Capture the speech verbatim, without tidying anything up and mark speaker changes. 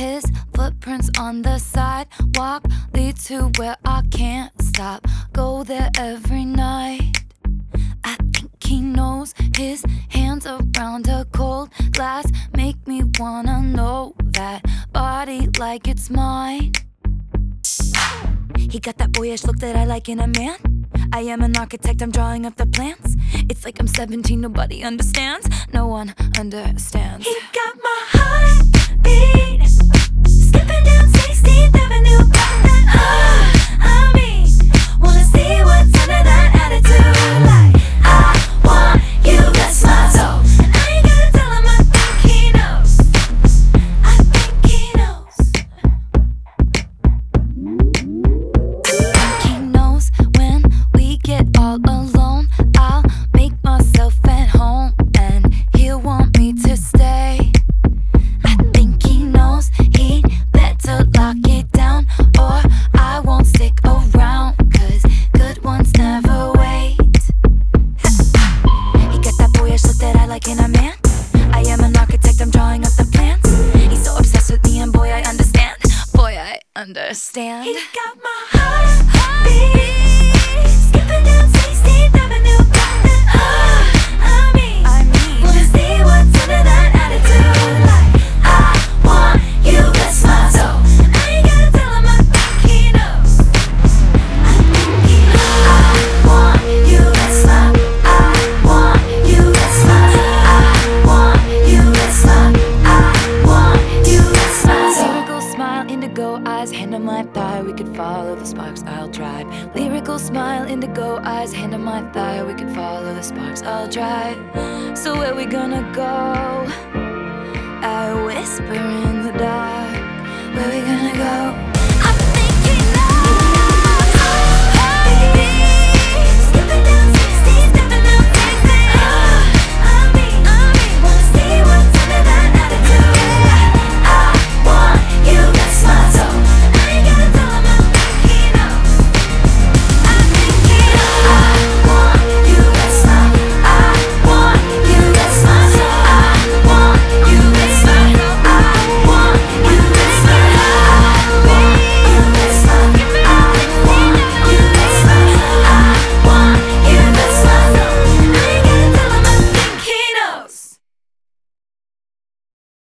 Speaker 1: His footprints on the sidewalk lead to where I can't stop. Go there every night. I think he knows. His hands around a cold glass make me wanna know that body like it's mine. He got that boyish look that I like in a man. I am an architect, I'm drawing up the plans. It's like I'm seventeen, nobody understands. No one understands.
Speaker 2: He got my heartbeat skipping down sixteenth Avenue. Got that uh, I mean, wanna see what's under that attitude. Like, I want you, that's my soul. And I ain't gotta tell him, I think he knows. I think he knows.
Speaker 1: I think he knows when we get all alone. I'll make myself at home and he'll want me to stay. I think he knows he'd better lock it down or I won't stick around, cause good ones never wait. He got that boyish look that I like in a man. I am an architect, I'm drawing up the plans. He's so obsessed with me and boy I understand. Boy I understand.
Speaker 2: He got my heartbeat skipping down sixteenth Avenue. Got that uh, I mean,
Speaker 1: I mean,
Speaker 2: wanna see what's under that attitude. Like, I want you, that's my soul. And I ain't gotta tell him, I think he knows. I think he knows. I want you, that's my. I want you, that's my. I want you, that's my. I want you, that's my soul.
Speaker 1: lyrical smile, indigo eyes, hand on my thigh, we could follow the sparks, I'll drive. Lyrical smile, indigo eyes, hand on my thigh, we could follow the sparks, I'll drive. So where we gonna go? I whisper in the dark. Where we gonna go?